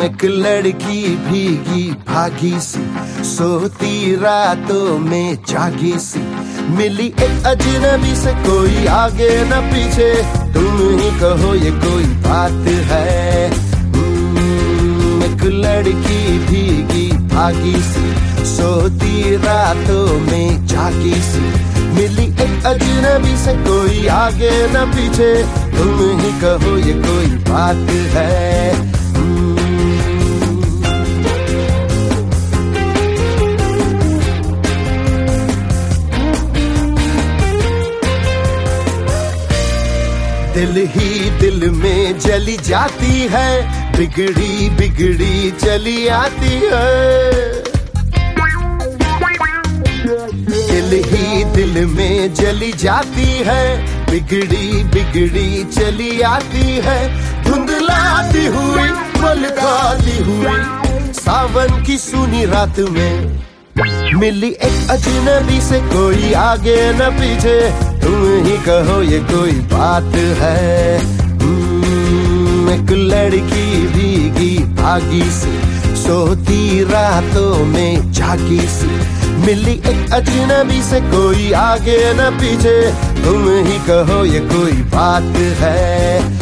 एक लड़की भीगी भागी सी, सोती रातों में जागी सी, मिली एक अजनबी से, कोई आगे न पीछे, तुम ही कहो ये कोई बात है। एक लड़की भीगी भागी सी, सोती रातों में जागी सी, मिली एक अजनबी से, कोई आगे न पीछे, तुम ही कहो ये कोई बात है। दिल ही दिल में जली जाती है, बिगड़ी बिगड़ी चली आती है। दिल ही दिल में जली जाती है, बिगड़ी बिगड़ी चली आती है। धुंधलाती हुई मलकाती हुई सावन की सूनी रात में, मिली एक अजनबी से, कोई आगे न पीछे, तुम ही कहो ये कोई बात है। एक लड़की भीगी भागी सी, सोती रातों में जागी सी, मिली एक अजनबी से, कोई आगे न पीछे, तुम ही कहो ये कोई बात है।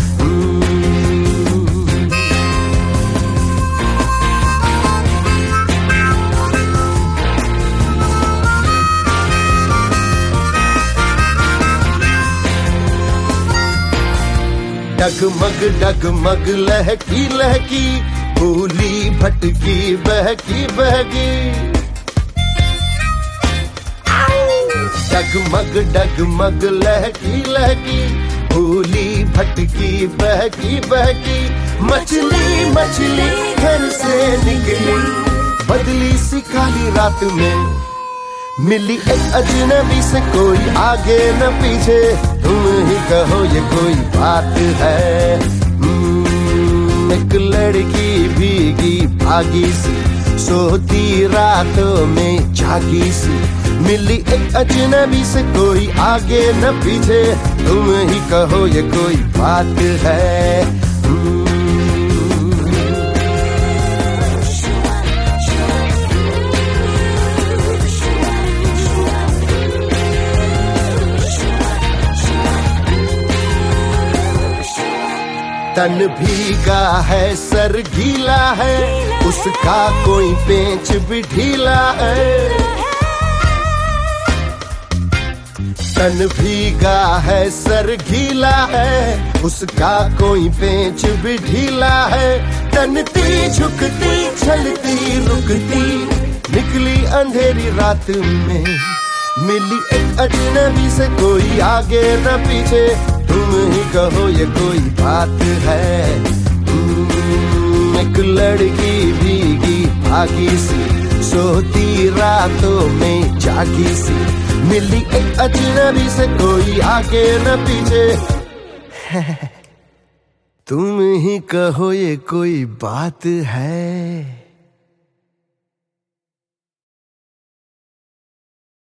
डगमग डगमग लहकी लहकी, भूली भटकी बहकी बहकी। डगमग डगमग लहकी लहकी, भूली भटकी बहकी बहकी। मछली मछली घर से निकली, बदली सी काली रात में, मिली एक अजनबी से, कोई आगे न पीछे, तुम ही कहो ये कोई बात है। एक लड़की भीगी भागी सी, सोती रातों में जागी सी, मिली एक अजनबी से, कोई आगे न पीछे, तुम ही कहो ये कोई बात है। तन भीगा है सर गीला है, उसका कोई पेंच भी ढीला है। तन भीगा है सर गीला है, उसका कोई पेंच भी ढीला है। तनती झुकती चलती रुकती, निकली अंधेरी रात में, मिली एक अजनबी से, कोई आगे न पीछे, तुम ही कहो ये कोई बात है। एक लड़की भीगी भागी सी, सोती रातों में जागी सी, मिली एक अजनबी से, कोई आगे न पीछे, तुम ही कहो ये कोई बात है।